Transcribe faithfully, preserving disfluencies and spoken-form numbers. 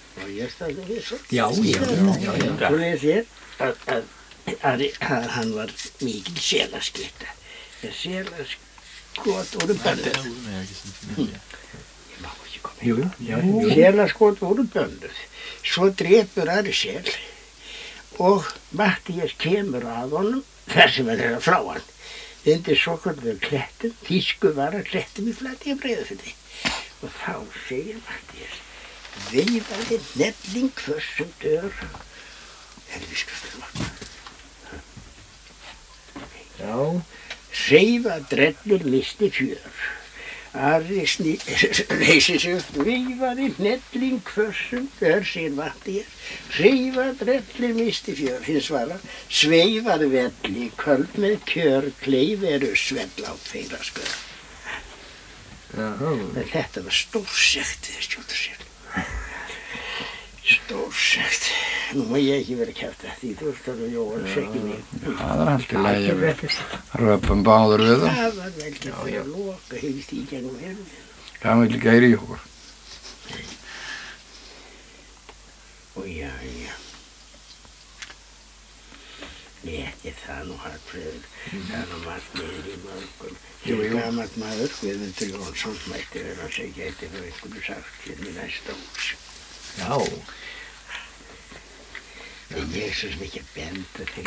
og ég staði við svo. Já, já, já, já. Svo ég sér að, að, að, að hann var mikil selaskipta. En selaskot voru bönnuð. Ég má ekki koma. Jú, já, jú. Selaskot voru bönnuð. Svo drepur Ari sel og Matthías kemur að honum þar sem hann er að frá hann. Undir svokölluðum klettum, þýsku var að klettum í Flatey á Breiðafirði. Og þá segir Matthías, veifaði nefling hvössum dör. Helvískustur. Já. Hreyfa drellur misti fjör. Ari reisir sig upp, veifaði nefling hvössum dör, segir Matthías. Hreyfa drellur misti fjör, hins var að sveifaði velli, köld með kjör, kleif eru svell á feiraskör. En þetta var stórsekt við Skjóldsel. Stórsekt. Nú má ég ekki vera kæft að því þú veist að Jóhann segir mig. Það er allt í lagi við röpum báður við það. Það var vel ekki að fyrir að loka heilt í gennum herfið. Það vil ekki heyri í okkur. Og já, já. Létti það nú Hallfreður. Það er nú margt niður í mörgum. Hér er gamalt maður, Guðmundur Jónsson, mætti vera að segja eitthvað fyrir einhverju sagt hérna í næsta hús. Já. En ég er svo sem ekki að benda þeim